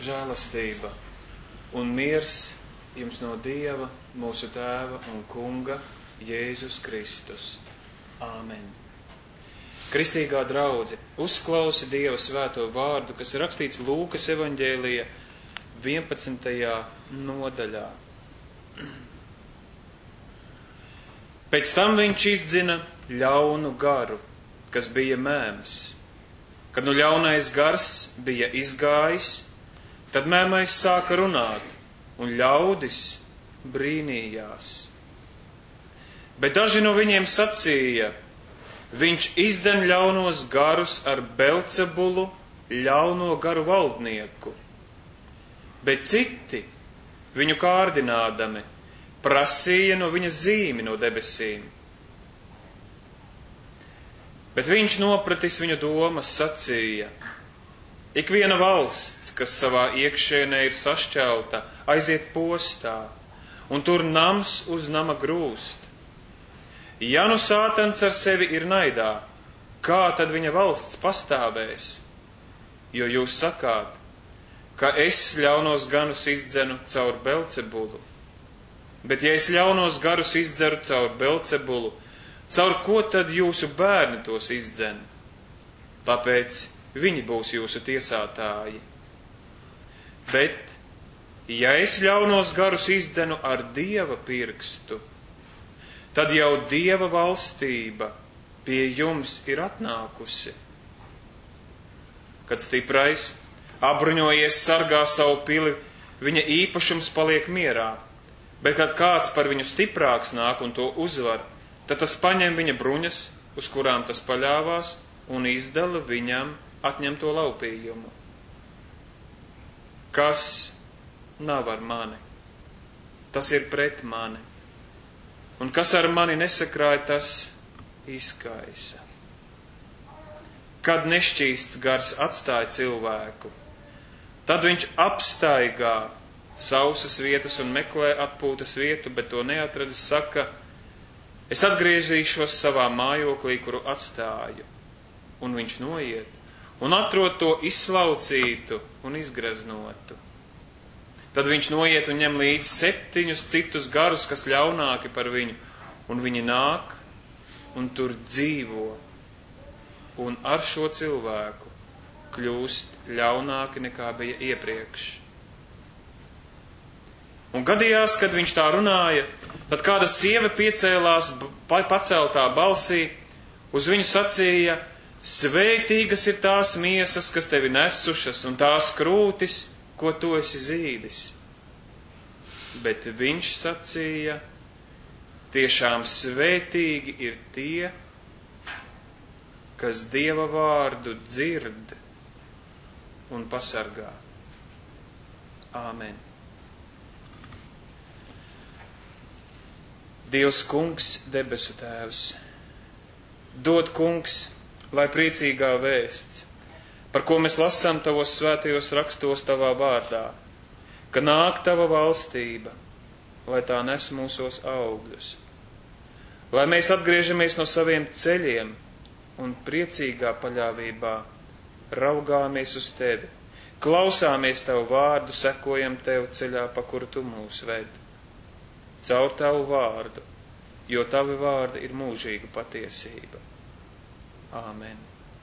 žēlastība un miers jums no Dieva, mūsu Tēva un Kunga, Jēzus Kristus. Āmen. Kristīgā draudze, uzklausi Dieva svēto vārdu, kas ir rakstīts Lūkas evaņģēlija 11. nodaļā. Pēc tam viņš izdzina ļaunu garu, kas bija mēms. Kad nu ļaunais gars bija izgājis, tad mēmais sāka runāt, un ļaudis brīnījās. Bet daži no viņiem sacīja, viņš izdzen ļaunos garus ar Belcebulu, ļauno garu valdnieku. Bet citi, viņu kārdinādami, prasīja no viņa zīmi no debesīm. Bet viņš nopratis viņu domas, sacīja, ikviena valsts, kas savā iekšienē ir sašķelta, aiziet postā, un tur nams uz nama grūst. Ja nu sātans ar sevi ir naidā, kā tad viņa valsts pastāvēs? Jo jūs sakāt, ka es ļaunos ganus izdzenu caur Belcebulu. Bet ja es ļaunos garus izdzeru caur Belcebulu, caur ko tad jūsu bērni tos izdzen? Tāpēc viņi būs jūsu tiesātāji. Bet, ja es ļaunos garus izdzenu ar Dieva pirkstu, tad jau Dieva valstība pie jums ir atnākusi. Kad stiprais, apbruņojies, sargā savu pili, viņa īpašums paliek mierā. Bet, kad kāds par viņu stiprāks nāk un to uzvar, tad tas paņem viņa bruņas, uz kurām tas paļāvās, un izdala viņam atņemto laupījumu. Kas nav ar mani, tas ir pret mani, un kas ar mani nesakrāja, tas izkaisa. Kad nešķīsts gars atstāja cilvēku, tad viņš apstaigā sausas vietas un meklē atpūtas vietu, bet to neatradis, saka, es atgriezīšos savā mājoklī, kuru atstāju. Un viņš noiet un atrod to izslaucītu un izgreznotu. Tad viņš noiet un ņem līdz 7 citus garus, kas ļaunāki par viņu, un viņi nāk un tur dzīvo. Un ar šo cilvēku kļūst ļaunāki nekā bija iepriekš. Un gadījās, kad viņš tā runāja, tad kāda sieva piecēlās paceltā balsī, uz viņu sacīja, svētīgas ir tās miesas, kas tevi nesušas, un tās krūtis, ko tu esi zīdis. Bet viņš sacīja, tiešām svētīgi ir tie, kas Dieva vārdu dzird un pasargā. Āmen. Dievs Kungs, debesu Tēvs, dod Kungs, lai priecīgā vēsts, par ko mēs lasām tavos svētajos rakstos tavā vārdā, ka nāk tava valstība, lai tā nes mūsos augļus, lai mēs atgriežamies no saviem ceļiem un priecīgā paļāvībā raugāmies uz tevi, klausāmies tavu vārdu, sekojam tev ceļā, pa kuru tu mūs ved. Caur tavu vārdu, jo tavi vārdi ir mūžīga patiesība. Āmen.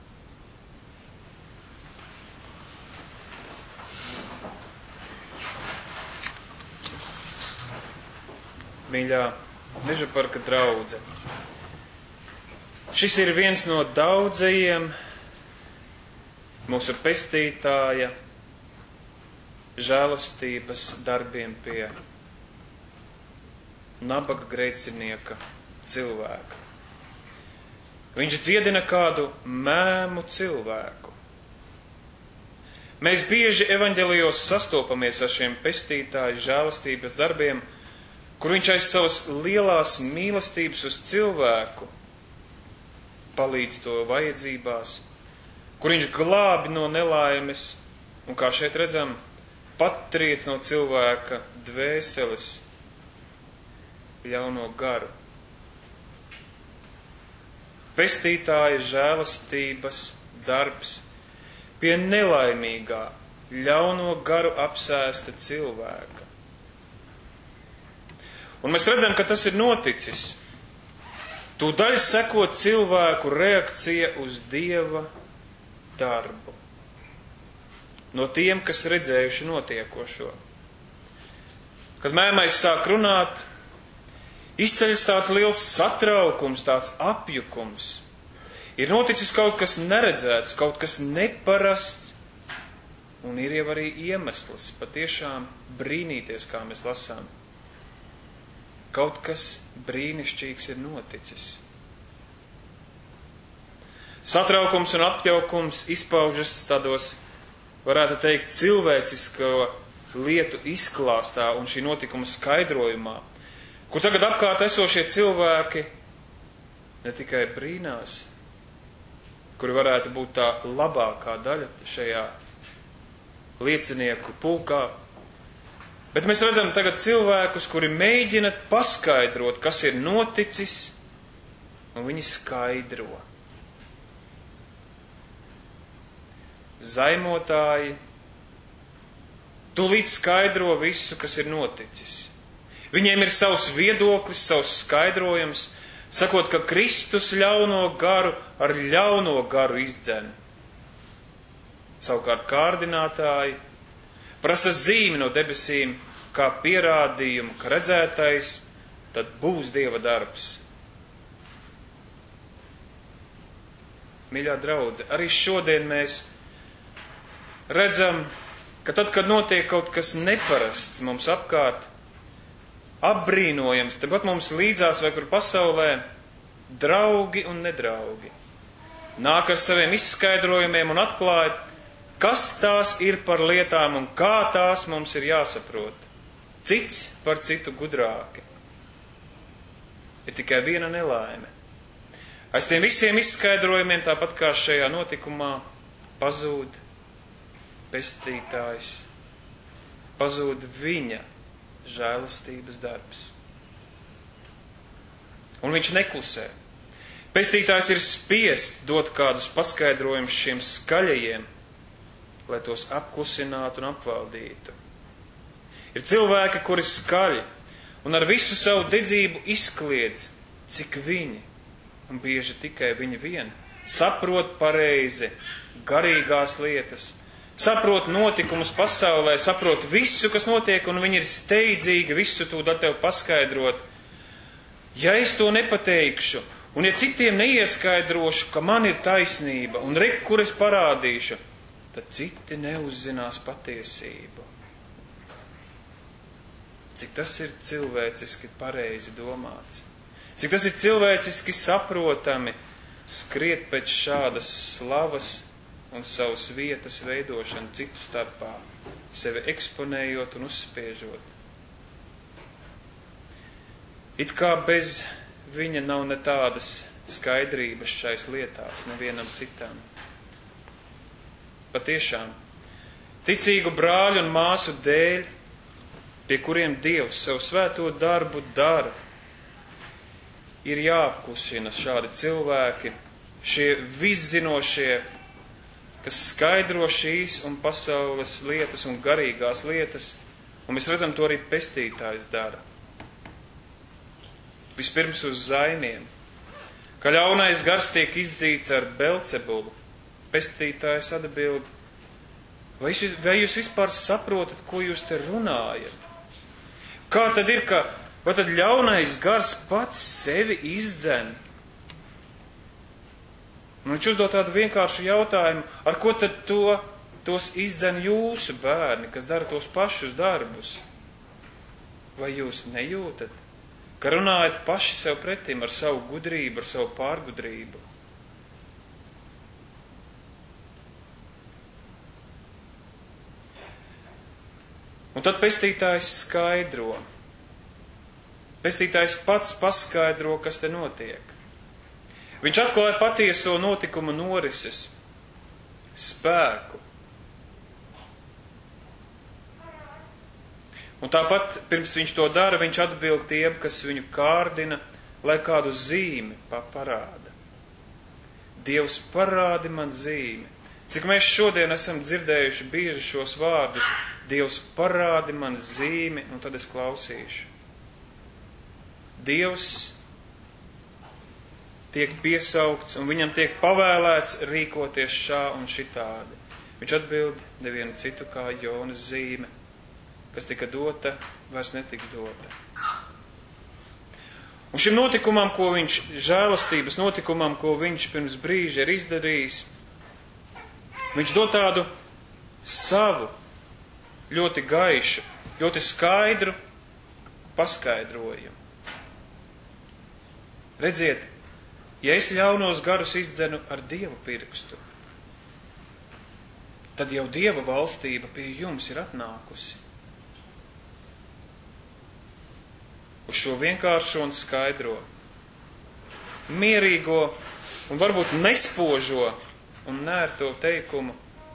Mīļā Meža parka draudze, šis ir viens no daudzajiem mūsu pestītāja žēlastības darbiem pie nabaga grēcinieka cilvēka. Viņš dziedina kādu mēmu cilvēku. Mēs bieži evaņģelijos sastopamies ar šiem pestītāju žēlastības darbiem, kur viņš aiz savas lielās mīlestības uz cilvēku palīdz to vajadzībās, kur viņš glābi no nelaimes un, kā šeit redzam, patriec no cilvēka dvēseles ļauno garu. Pestītāja žēlastības darbs pie nelaimīgā, ļauno garu apsēsta cilvēka. Un mēs redzam, ka tas ir noticis. Tūdaļ seko cilvēku reakcija uz Dieva darbu. No tiem, kas redzējuši notiekošo. Kad mēmais sāk runāt, izceļas tāds liels satraukums, tāds apjukums. Ir noticis kaut kas neredzēts, kaut kas neparasts, un ir jau arī iemesls patiešām brīnīties, kā mēs lasām. Kaut kas brīnišķīgs ir noticis. Satraukums un apjaukums izpaužas tādos, varētu teikt, cilvēcisko lietu izklāstā un šī notikuma skaidrojumā, kur tagad apkārt esošie cilvēki ne tikai brīnās, kuri varētu būt tā labākā daļa šajā liecinieku pulkā, bet mēs redzam tagad cilvēkus, kuri mēģina paskaidrot, kas ir noticis, un viņi skaidro. Zaimotāji tūlīt skaidro visu, kas ir noticis. Viņiem ir savs viedoklis, savs skaidrojums, sakot, ka Kristus ļauno garu ar ļauno garu izdzen. Savukārt kārdinātāji prasa zīmi no debesīm, kā pierādījumu, ka redzētais tad būs Dieva darbs. Mīļā draudze, arī šodien mēs redzam, ka tad, kad notiek kaut kas neparasts mums apkārt, apbrīnojams, tepat mums līdzās vai kur pasaulē, draugi un nedraugi nāk ar saviem izskaidrojumiem un atklāja, kas tās ir par lietām un kā tās mums ir jāsaprot. Cits par citu gudrāki. Ir tikai viena nelaime. Aiz tiem visiem izskaidrojumiem, tāpat kā šajā notikumā, pazūd pestītājs, pazūd viņa žēlastības darbs. Un viņš neklusē. Pestītājs ir spiests dot kādus paskaidrojumus šiem skaļajiem, lai tos apklusinātu un apvaldītu. Ir cilvēki, kuri skaļi un ar visu savu dedzību izkliedz, cik viņi, un bieži tikai viņi vien, saprot pareizi garīgās lietas, saprot notikumus pasaulē, saprot visu, kas notiek, un viņi ir steidzīgi visu tūdaļ tev paskaidrot. Ja es to nepateikšu, un ja citiem neieskaidrošu, ka man ir taisnība, un re, kur es parādīšu, tad citi neuzzinās patiesību. Cik tas ir cilvēciski pareizi domāts. Cik tas ir cilvēciski saprotami skriet pēc šādas slavas un savas vietas veidošanu citu starpā, sevi eksponējot un uzspiežot. It kā bez viņa nav ne tādas skaidrības šais lietās, nevienam citam. Patiešām, ticīgu brāļu un māsu dēļ, pie kuriem Dievs savu svēto darbu dara, ir jāapklusina šādi cilvēki, šie viszinošie, kas skaidro šīs un pasaules lietas un garīgās lietas, un mēs redzam, to arī pestītājs dara. Vispirms uz zaimiem, ka ļaunais gars tiek izdzīts ar Belcebulu, pestītājs atbild, vai jūs vispār saprotat, ko jūs te runājat? Kā tad ir, vai tad ļaunais gars pats sevi izdzen? Un viņš uzdod tādu vienkāršu jautājumu, ar ko tad tos izdzen jūsu bērni, kas dara tos pašus darbus? Vai jūs nejūtat, ka runājat paši sev pretim ar savu gudrību, ar savu pārgudrību? Un tad pestītājs skaidro. Pestītājs pats paskaidro, kas te notiek. Viņš atklāja patieso notikumu norises spēku. Un tāpat, pirms viņš to dara, viņš atbild tiem, kas viņu kārdina, lai kādu zīmi parāda. Dievs, parādi man zīmi, Cik mēs šodien esam dzirdējuši bieži šos vārdus, Dievs parādi man zīmi, un tad es klausīšu. Dievs tiek piesaukts, un viņam tiek pavēlēts rīkoties šā un šitādi. Viņš atbild nevienu citu kā Jonas zīme, kas tika dota, vairs netiks dota. Un šim notikumam, žēlastības notikumam, ko viņš pirms brīža ir izdarījis, viņš dod tādu savu, ļoti gaišu, ļoti skaidru paskaidrojumu. Redziet, ja es ļaunos garus izdzenu ar Dieva pirkstu, tad jau Dieva valstība pie jums ir atnākusi. Uz šo vienkāršo un skaidro, mierīgo un varbūt nespožo un nērto teikumu,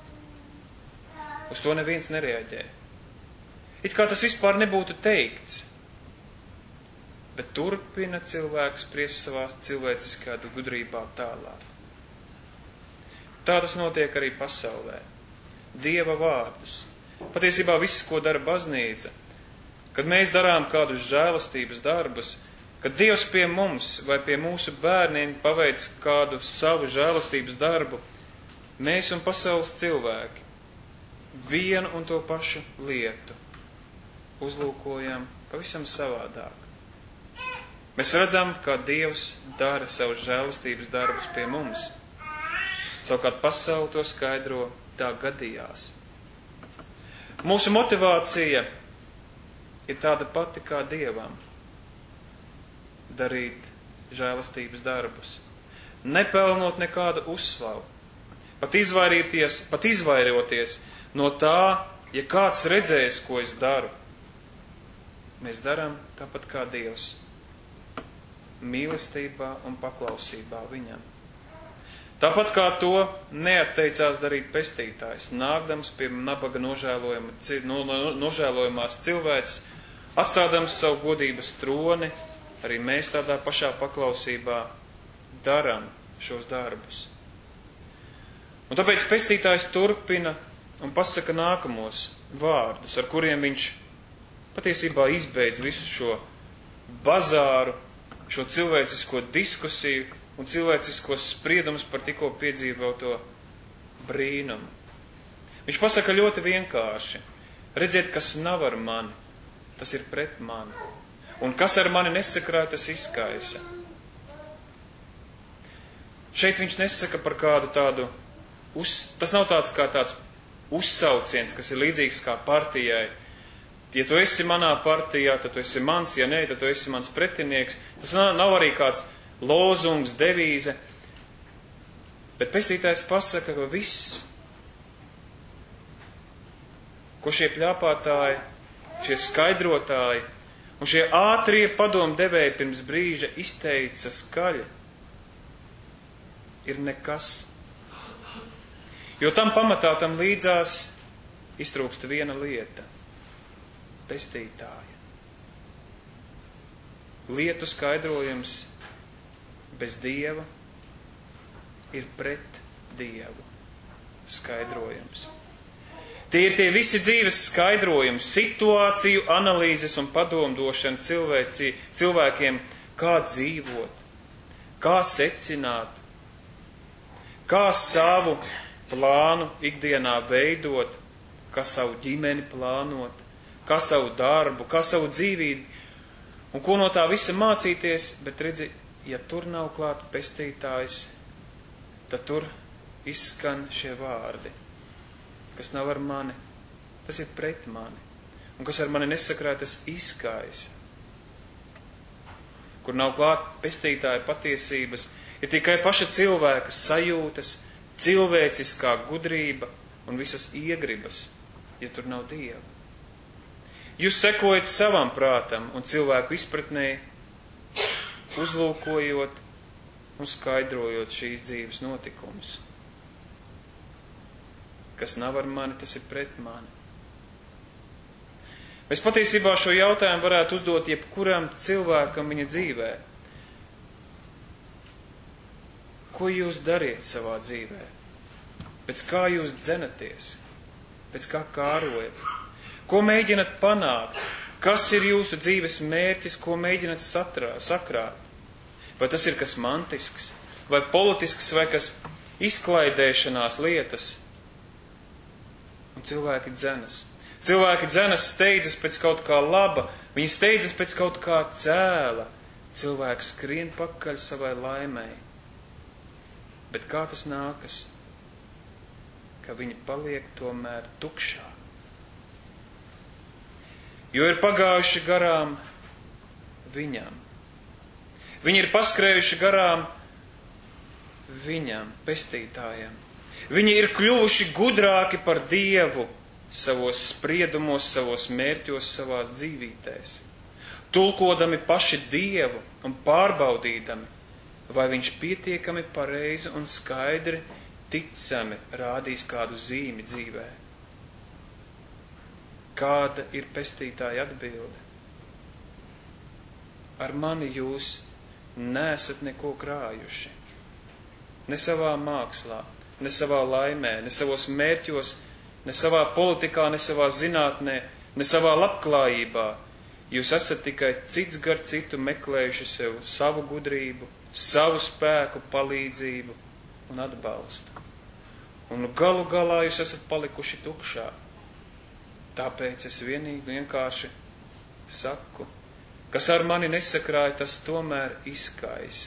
uz to neviens nereaģē. It kā tas vispār nebūtu teikts, bet turpina cilvēks spriest savā cilvēciskā gudrībā tālāk. Tā tas notiek arī pasaulē. Dieva vārdus. Patiesībā viss, ko dara baznīca, kad mēs darām kādus žēlastības darbus, kad Dievs pie mums vai pie mūsu bērniem paveic kādu savu žēlastības darbu, mēs un pasaules cilvēki vienu un to pašu lietu uzlūkojam pavisam savādāk. Mēs redzam, kā Dievs dara savus žēlastības darbus pie mums. Savukārt pasaule to skaidro, tā gadījās. Mūsu motivācija ir tāda pati kā Dievam – darīt žēlastības darbus, nepelnot nekādu uzslavu, pat izvairoties no tā, ja kāds redzēs, ko es daru. Mēs darām tāpat kā Dievs, mīlestībā un paklausībā viņam. Tāpat kā to neatteicās darīt pestītājs, nākdams pie nabaga nožēlojamās cilvēces, atstādams savu godības troni, arī mēs tādā pašā paklausībā darām šos darbus. Un tāpēc pestītājs turpina un pasaka nākamos vārdus, ar kuriem viņš patiesībā izbeidz visu šo bazāru, šo cilvēcisko diskusiju un cilvēciskos spriedumus par tikko piedzīvoto brīnumu. Viņš pasaka ļoti vienkārši: redziet, kas nav ar mani, tas ir pret mani, un kas ar mani nesakrāj, tas izkaisa. Šeit viņš nesaka par kādu tādu, tas nav tāds kā tāds uzsauciens, kas ir līdzīgs kā partijai. Ja tu esi manā partijā, tad tu esi mans, ja nē, tad tu esi mans pretinieks. Tas nav arī kāds lozungs, devīze, bet pestītājs pasaka, ka viss, ko šie pļāpātāji, šie skaidrotāji un šie ātrie padomdevēji pirms brīža izteica skaļi, ir nekas. Jo tam pamatā tam līdzās iztrūkst viena lieta – pestītāja. Lietu skaidrojums bez Dieva ir pret Dievu skaidrojums. Tie ir tie visi dzīves skaidrojumi, situāciju, analīzes un padomdošana cilvēkiem, kā dzīvot, kā secināt, kā savu plānu ikdienā veidot, kā savu ģimeni plānot, kā savu darbu, kā savu dzīvību, un ko no tā visa mācīties, bet redzi, ja tur nav klāt pestītājs, tad tur izskan šie vārdi. Kas nav ar mani, tas ir pret mani, un kas ar mani nesakrāj, tas izkaisa. Kur nav klāt pestītāja patiesības, ir tikai paša cilvēka sajūtas, cilvēciskā gudrība un visas iegribas, ja tur nav Dieva. Jūs sekojat savam prātam un cilvēku izpratnē, uzlūkojot un skaidrojot šīs dzīves notikumus. Kas nav ar mani, tas ir pret mani. Mēs patiesībā šo jautājumu varētu uzdot jebkuram cilvēkam viņa dzīvē. Ko jūs dariet savā dzīvē? Pēc kā jūs dzenaties? Pēc kā kārojat? Ko mēģinat panākt? Kas ir jūsu dzīves mērķis, ko mēģinat sakrāt? Vai tas ir kas mantisks, vai politisks, vai kas izklaidēšanās lietas? Un cilvēki dzenas. Cilvēki dzenas, steidzas pēc kaut kā laba, viņi steidzas pēc kaut kā cēla. Cilvēki skrien pakaļ savai laimei. Bet kā tas nākas? Ka viņi paliek tomēr tukšā. Jo ir pagājuši garām viņam. Viņi ir paskrējuši garām viņam, pestītājam. Viņi ir kļuvuši gudrāki par Dievu savos spriedumos, savos mērķos, savās dzīvītēs. Tulkodami paši Dievu un pārbaudīdami, vai viņš pietiekami pareizi un skaidri ticami rādīs kādu zīmi dzīvē. Kāda ir pestītāja atbilde? Ar mani jūs neesat neko krājuši. Ne savā mākslā, ne savā laimē, ne savos mērķos, ne savā politikā, ne savā zinātnē, ne savā labklājībā. Jūs esat tikai cits gar citu meklējuši sev savu gudrību, savu spēku, palīdzību un atbalstu. Un galu galā jūs esat palikuši tukšā. Tāpēc es vienkārši saku, kas ar mani nesakrāja, tas tomēr izkaisa.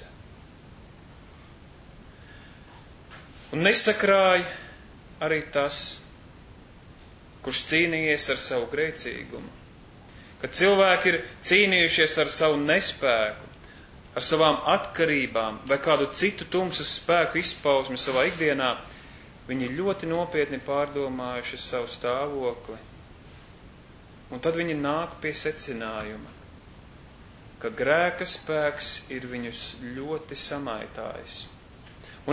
Un nesakrāja arī tas, kurš cīnījies ar savu grēcīgumu. Kad cilvēki ir cīnījušies ar savu nespēku, ar savām atkarībām vai kādu citu tumsas spēku izpausmi savā ikdienā, viņi ļoti nopietni pārdomājuši savu stāvokli. Un tad viņi nāk pie secinājuma, ka grēka spēks ir viņus ļoti samaitājis. Un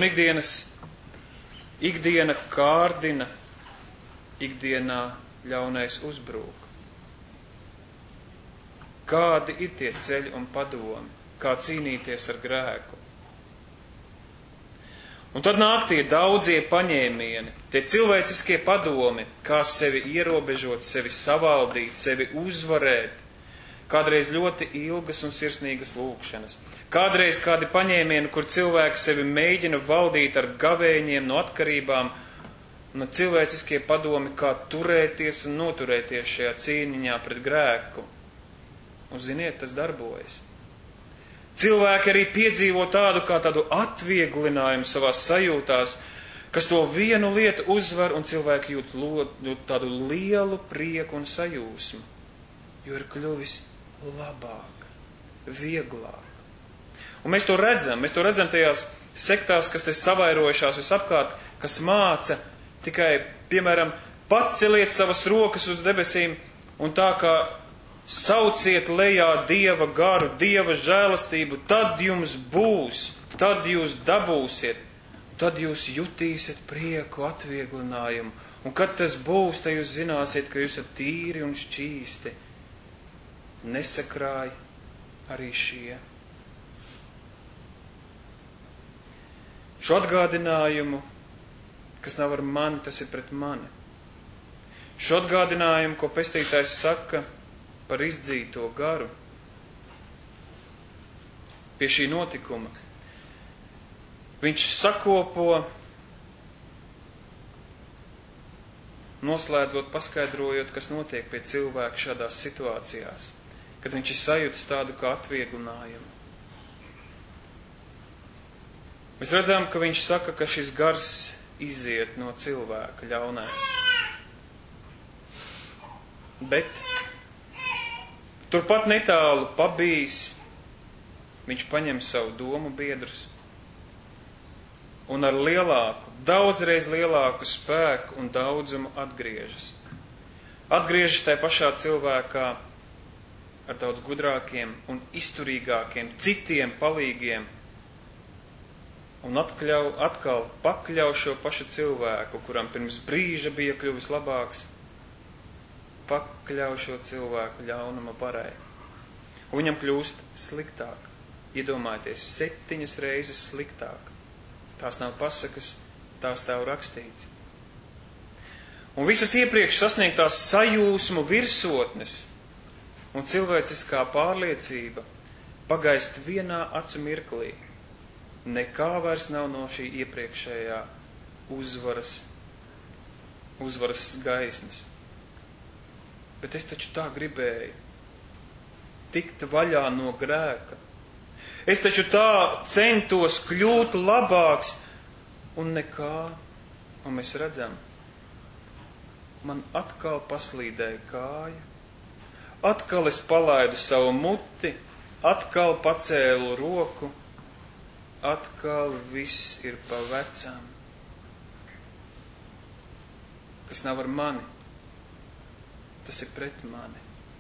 ikdiena kārdina, ikdienā ļaunais uzbrūk. Kādi ir tie ceļi un padomi, kā cīnīties ar grēku? Un tad nāk tie daudzie paņēmieni, tie cilvēciskie padomi, kā sevi ierobežot, sevi savaldīt, sevi uzvarēt. Kādreiz ļoti ilgas un sirsnīgas lūkšanas. Kādreiz kādi paņēmieni, kur cilvēki sevi mēģina valdīt ar gavēņiem no atkarībām, un cilvēciskie padomi, kā turēties un noturēties šajā cīniņā pret grēku. Un ziniet, tas darbojas. Cilvēki arī piedzīvo tādu atvieglinājumu savās sajūtās, kas to vienu lietu uzvar, un cilvēki jūt tādu lielu prieku un sajūsmu, jo ir kļuvis labāk, vieglāk. Un mēs to redzam tajās sektās, kas te savairojušās visapkārt, kas māca tikai, piemēram, paceliet savas rokas uz debesīm un tā kā sauciet lejā Dieva garu, Dieva žēlastību, tad jums būs, tad jūs dabūsiet, tad jūs jutīsiet prieku, atvieglinājumu. Un kad tas būs, tad jūs zināsiet, ka jūs esat tīri un šķīsti. Nesakrāj arī šie. Šo atgādinājumu, kas nav ar mani, tas ir pret mani. Šo atgādinājumu, ko pestītājs saka par izdzīto garu, pie šī notikuma, viņš sakopo, noslēdzot, paskaidrojot, kas notiek pie cilvēka šādās situācijās, kad viņš ir sajūtis tādu kā atvieglinājumu. Mēs redzam, ka viņš saka, ka šis gars iziet no cilvēka ļaunais. Bet turpat netālu pabijis, viņš paņem savu domu biedrus un ar lielāku, daudzreiz lielāku spēku un daudzumu atgriežas. Atgriežas tajā pašā cilvēkā ar daudz gudrākiem un izturīgākiem, citiem palīgiem un atkal pakļauj šo pašu cilvēku, kuram pirms brīža bija kļuvis labāks, pakļauj šo cilvēku ļaunuma barai. Un viņam kļūst sliktāk. Iedomājieties, 7 reizes sliktāk. Tās nav pasakas, tās stāv rakstīts. Un visas iepriekš sasniegtās sajūsmu virsotnes un cilvēciskā pārliecība pagaist vienā acu mirklī. Nekā vairs nav no šī iepriekšējā uzvaras gaismas. Bet es taču tā gribēju tikt vaļā no grēka. Es taču tā centos kļūt labāks un nekā. Un mēs redzam, man atkal paslīdēja kāja, atkal es palaidu savu muti, atkal pacēlu roku, atkal viss ir pa vecām. Kas nav ar mani, tas ir pret mani.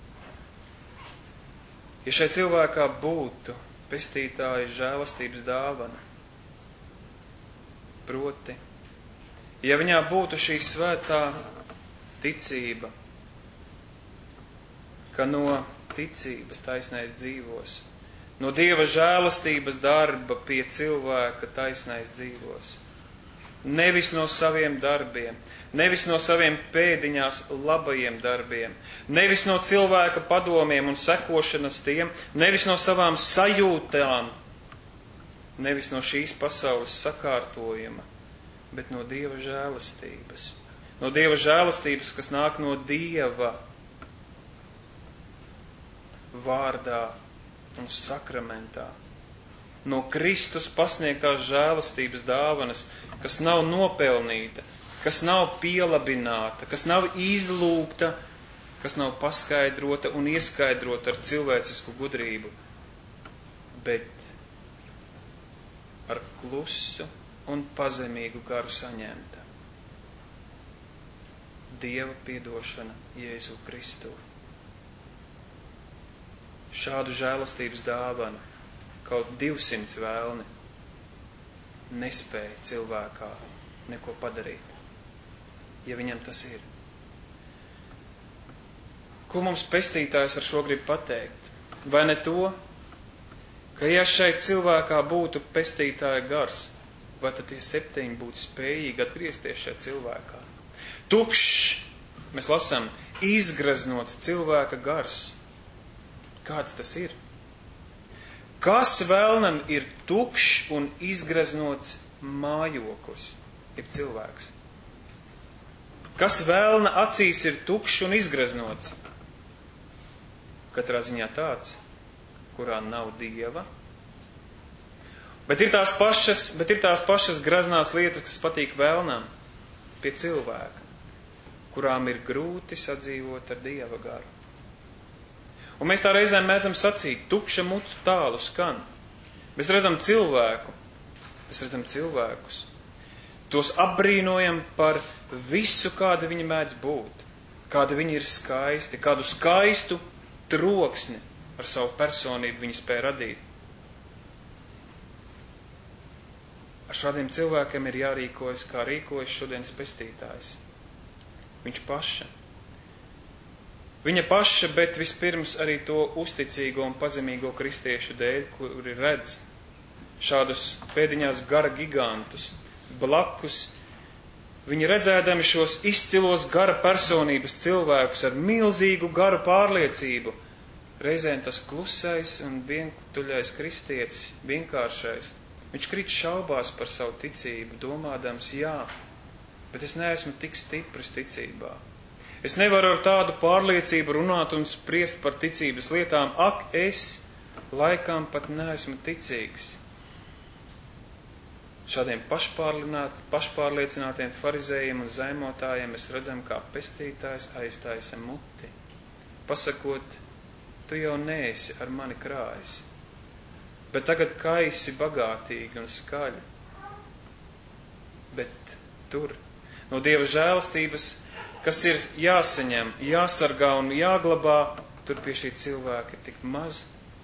Ja šai cilvēkā būtu pestītāja žēlastības dāvana, proti, ja viņā būtu šī svētā ticība, ka no ticības taisnais dzīvos, no Dieva žēlastības darba pie cilvēka taisnais dzīvos, nevis no saviem darbiem, nevis no saviem pēdiņās labajiem darbiem, nevis no cilvēka padomiem un sekošanas tiem, nevis no savām sajūtām, nevis no šīs pasaules sakārtojuma, bet no Dieva žēlastības. No Dieva žēlastības, kas nāk no Dieva vārdā un sakramentā. No Kristus pasniegtās žēlastības dāvanas, kas nav nopelnīta, kas nav pielabināta, kas nav izlūgta, kas nav paskaidrota un ieskaidrota ar cilvēcisku gudrību, bet ar klusu un pazemīgu garu saņemta. Dieva piedošana Jēzu Kristu. Šādu žēlastības dāvanu kaut 200 vēlni nespēja cilvēkā neko padarīt, ja viņam tas ir. Ko mums pestītājs ar šo grib pateikt? Vai ne to, ka ja šeit cilvēkā būtu pestītāja gars, vai tad tie 7 būtu spējīgi atgriezties šajā cilvēkā? Tukšs, mēs lasām, izgraznots cilvēka gars. Kāds tas ir? Kas vēlnam ir tukšs un izgraznots mājoklis, ir cilvēks? Kas vēlna acīs ir tukšs un izgraznots? Katrā ziņā tāds, kurā nav Dieva. Bet ir tās pašas graznās lietas, kas patīk vēlnam pie cilvēka, kurām ir grūti sadzīvot ar Dieva garu. Un mēs tā reizēm mēdzam sacīt, tukša mucu tālu skan. Mēs redzam cilvēkus. Tos apbrīnojam par visu, kāda viņi mēdz būt, kāda viņi ir skaisti, kādu skaistu troksni ar savu personību viņi spēj radīt. Ar šādiem cilvēkiem ir jārīkojas, kā rīkojas šodienas pestītājs. Viņa paša, bet vispirms arī to uzticīgo un pazemīgo kristiešu dēļ, kuri redz šādus pēdiņās gara gigantus. Blakus viņi redzēdami šos izcilos gara personības cilvēkus ar milzīgu garu pārliecību. Reizēm tas klusais un vientuļais kristietis, vienkāršais, viņš krīt šaubās par savu ticību, domādams, jā, bet es neesmu tik stiprs ticībā. Es nevaru ar tādu pārliecību runāt un spriest par ticības lietām. Ak, es laikam pat neesmu ticīgs. Šādiem pašpārliecinātiem farizējiem un zaimotājiem mēs redzam, kā pestītājs aiztaisa muti, pasakot, tu jau neesi ar mani krājis, bet tagad kaisi bagātīgi un skaļi. Bet tur, no Dieva žēlastības, kas ir jāsaņem, jāsargā un jāglabā, tur pie šī cilvēka ir tik maz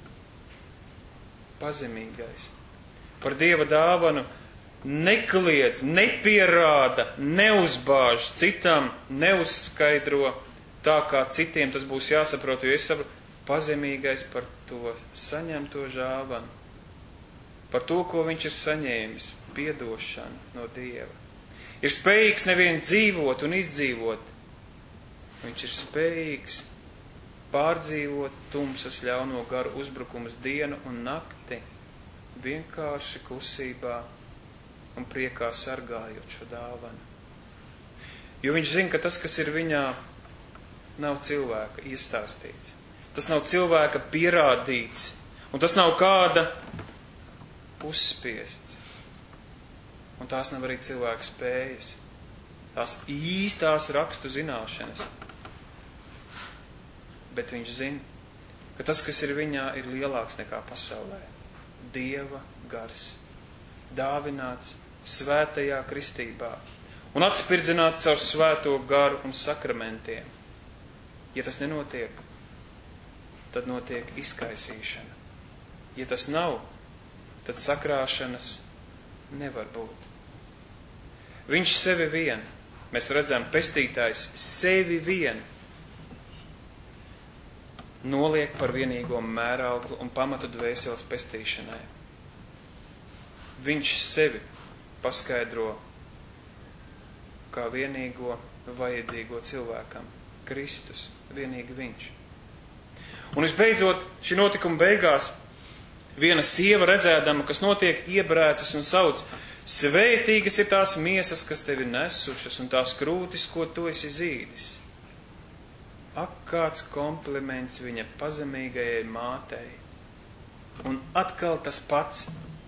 pazemīgais. Par Dieva dāvanu nekliedz, nepierāda, neuzbāž citam, neuzskaidro tā, kā citiem tas būs jāsaprot, jo es saprotu, pazemīgais par to saņemto žāvanu, par to, ko viņš ir saņēmis, piedošanu no Dieva. ir spējīgs nevien dzīvot un izdzīvot. Viņš ir spējīgs pārdzīvot tumsas ļauno garu uzbrukumus dienu un nakti, vienkārši klusībā un priekā sargājot šo dāvanu. Jo viņš zina, ka tas, kas ir viņā, nav cilvēka iestāstīts. Tas nav cilvēka pierādīts, un tas nav kāda uzspiests. Un tās nav arī cilvēka spējas. Tās īstās rakstu zināšanas. Bet viņš zina, ka tas, kas ir viņā, ir lielāks nekā pasaulē. Dieva gars, dāvināts svētajā kristībā un atspirdzināts caur svēto garu un sakramentiem. Ja tas nenotiek, tad notiek izkaisīšana. Ja tas nav, tad sakrāšanas nevar būt. Viņš sevi vien, mēs redzam, pestītājs sevi vien noliek par vienīgo mērauklu un pamatu dvēseles pestīšanai. Viņš sevi paskaidro kā vienīgo vajadzīgo cilvēkam. Kristus, vienīgi viņš. Un visbeidzot, šī notikuma beigās, viena sieva redzēdama, kas notiek, iebrēcas un sauc: svētīgas ir tās miesas, kas tevi nesušas, un tās krūtis, ko tu esi zīdis. Ak, kāds kompliments viņa pazemīgajai mātei. Un atkal tas pats,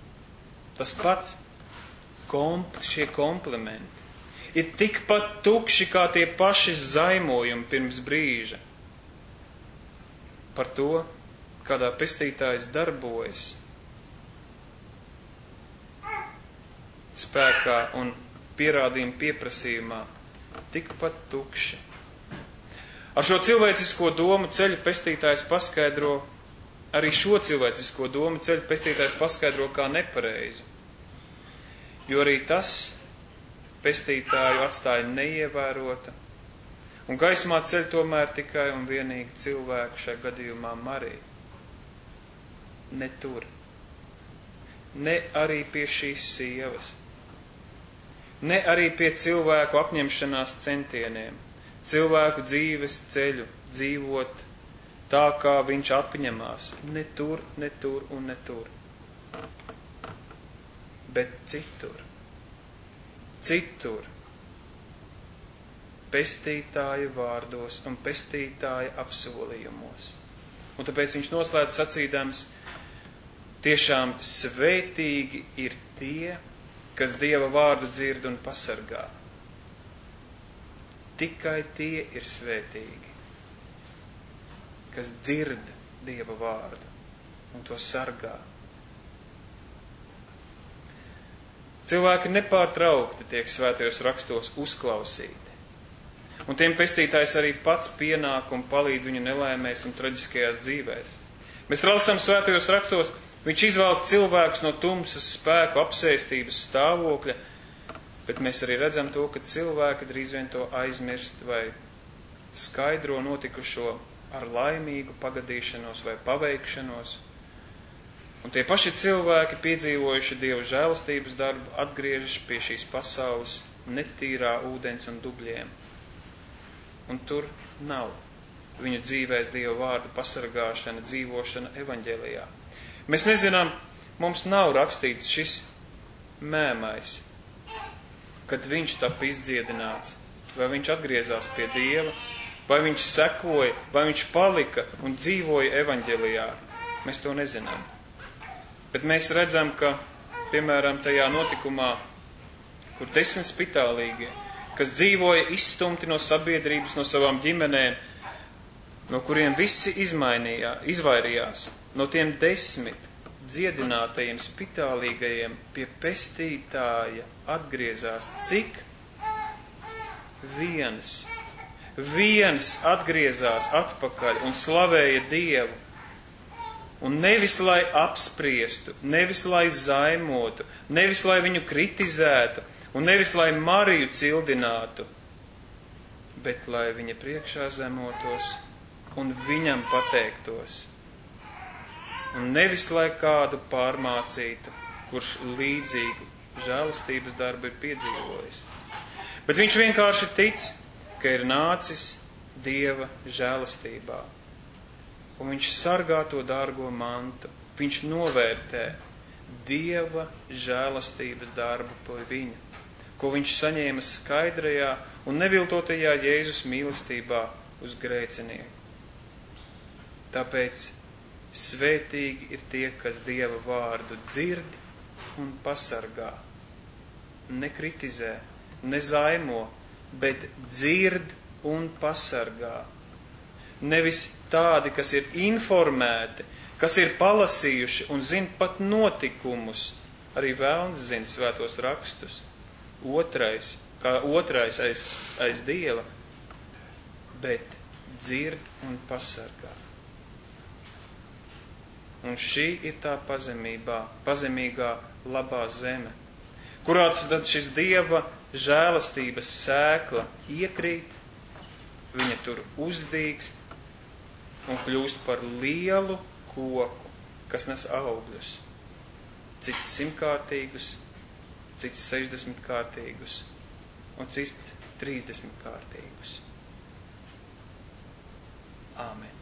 šie komplimenti ir tikpat tukši kā tie paši zaimojumi pirms brīža. Par to, kādā pestītājs darbojas spēkā un pierādījuma pieprasījumā, tikpat tukši. Ar šo cilvēcisko domu ceļu pestītājs paskaidro, arī šo cilvēcisko domu ceļu pestītājs paskaidro kā nepareizu. Jo arī tas pestītāju atstāja neievērota, un gaismā ceļ tomēr tikai un vienīgi cilvēku, šajā gadījumā Mariju. Ne tur, ne arī pie šīs sievas, ne arī pie cilvēku apņemšanās centieniem, cilvēku dzīves ceļu dzīvot tā, kā viņš apņemās. Ne tur, ne tur un ne tur. Bet citur. Citur. Pestītāja vārdos un pestītāja apsolījumos. Un tāpēc viņš noslēdz sacīdams: tiešām svētīgi ir tie, kas Dieva vārdu dzird un pasargā. Tikai tie ir svētīgi, kas dzird Dieva vārdu un to sargā. Cilvēki nepārtraukti tiek svētajos rakstos uzklausīti. Un tiem pestītājs arī pats pienāk un palīdz viņu nelaimēs un traģiskajās dzīvēs. Mēs lasām svētajos rakstos, viņš izvelk cilvēkus no tumsas spēku apsēstības stāvokļa, bet mēs arī redzam to, ka cilvēki drīz vien to aizmirst vai skaidro notikušo ar laimīgu pagadīšanos vai paveikšanos. Un tie paši cilvēki, piedzīvojuši Dieva žēlastības darbu, atgriežas pie šīs pasaules netīrā ūdens un dubļiem. Un tur nav viņu dzīvēs Dieva vārdu pasargāšana, dzīvošana evaņģēlijā. Mēs nezinām, mums nav rakstīts šis mēmais, kad viņš tapa izdziedināts, vai viņš atgriezās pie Dieva, vai viņš sekoja, vai viņš palika un dzīvoja evaņģēlijā. Mēs to nezinām. Bet mēs redzam, ka, piemēram, tajā notikumā, kur 10 spitālīgie, kas dzīvoja izstumti no sabiedrības, no savām ģimenēm, no kuriem visi izvairījās, no tiem 10 dziedinātajiem spitālīgajiem pie pestītāja atgriezās cik? Viens atgriezās atpakaļ un slavēja Dievu. Un nevis lai apspriestu, nevis lai zaimotu, nevis lai viņu kritizētu, un nevis lai Mariju cildinātu, bet lai viņa priekšā zemotos un viņam pateiktos. Un nevis lai kādu pārmācītu, kurš līdzīgu žēlastības darbu ir piedzīvojis. Bet viņš vienkārši tic, ka ir nācis Dieva žēlastībā. Un viņš sargā to dārgo mantu. Viņš novērtē Dieva žēlastības darbu pie viņa, ko viņš saņēma skaidrajā un neviltotajā Jēzus mīlestībā uz grēcinieku. Tāpēc svētīgi ir tie, kas Dieva vārdu dzird un pasargā. Nekritizē, nezaimo, bet dzird un pasargā. Nevis tādi, kas ir informēti, kas ir palasījuši un zina pat notikumus. Arī vēlns zina svētos rakstus. Otrais aiz Dieva, bet dzird un pasargā. Un šī ir tā pazemīgā labā zeme, kurā tad šis Dieva žēlastības sēkla iekrīt, viņa tur uzdīgst un kļūst par lielu koku, kas nes augļus. Cits 100-kārtīgus, cits 60-kārtīgus un cits 30-kārtīgus. Āmen.